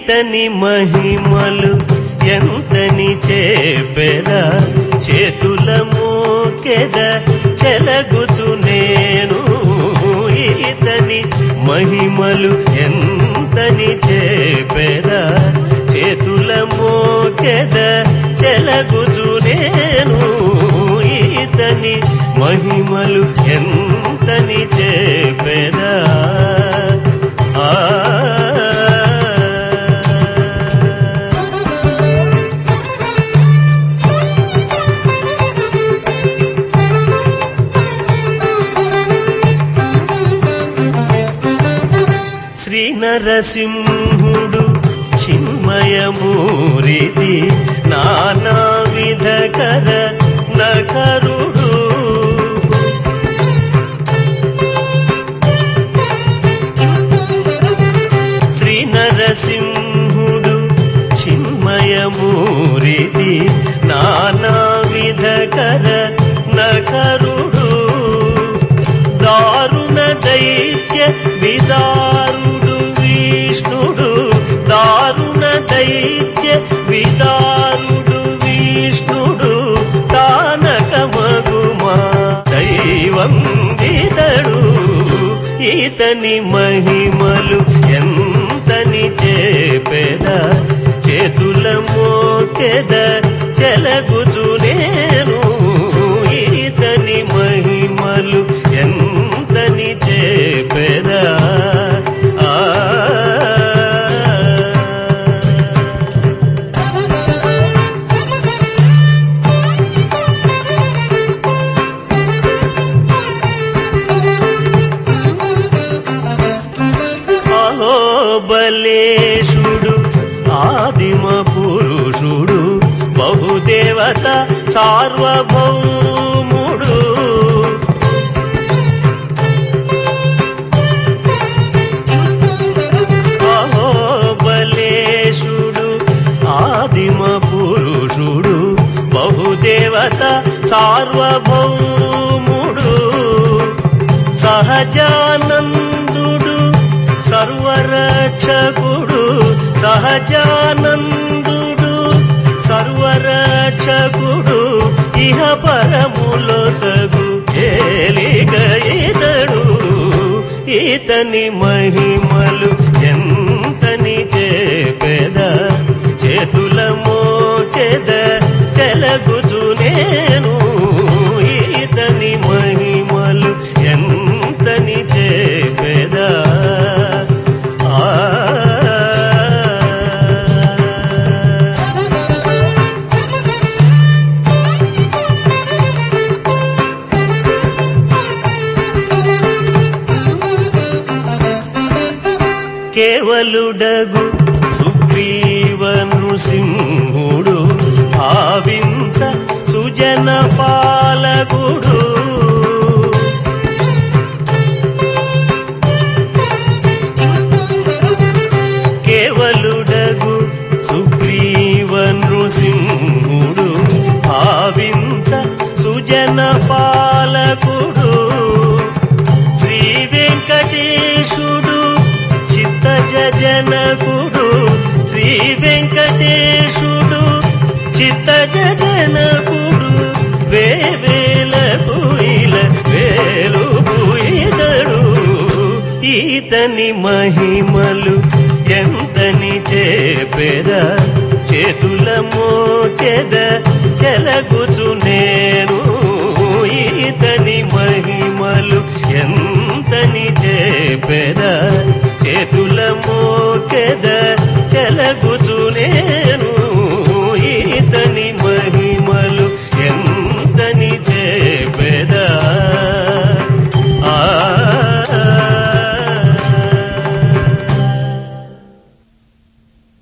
ఈతని మహిమలు ఎంతని చేపెద చేతుల మోకెద చెలగుచు నేను ఈతని మహిమలు ఎంతని చేపెద చేతుల మోకెద చెలగుచు నేను ఈతని మహిమలు ఎంతని చేపెద శ్రీ నరసింహుడు చిన్మయమూరితి నానా విధకర నకరుడు శ్రీ నరసింహుడు చిన్మయమూరితి నానా విధకర నకరుడు దారుణ దైత్య విదారుడు విష్ణుడు దారుణ దైత్య విదారుడు విష్ణుడు తానకమగుమా దైవం ఇతడు ఈతని మహిమలు ఎంతని చేపెద చేతుల మోకెద చెలగుచు నేను ఈతని మహిమలు ఎంతని చేపెద బలేశుడు ఆదిమ పురుషుడు బహుదేవత సార్వభౌముడు బలేశుడు ఆదిమ పురుషుడు బహుదేవత సార్వభౌముడు సహజానందుడు సర్వరక్షకుడు సహజానందుడు సర్వరక్షకుడు ఇహ పరములో సగు ఏలిక ఇతడు ఈతని మహిమలు ఎంతని చేపెద చేతుల మోకెద చెలగుచు నేను ఈతని మహిమలు ఎంతని చేపెద కేవలుడగు సుగ్రీవ నృసింహుడు భావించ సుజన పాలకుడు కేవలుడగు సుగ్రీవ నృసింహుడు భావించ సుజన పాలకుడు శ్రీ వెంకటేశుడు చిత్తజనకుడు శ్రీ వెంకటేశుడు చిత్తజనకుడు వేవేలకు ఇల వేలుపు ఇతడు ఈతని మహిమలు ఎంతని చేపెద చేతుల మోకెద చెలగుచు నేను ఈతని మహిమ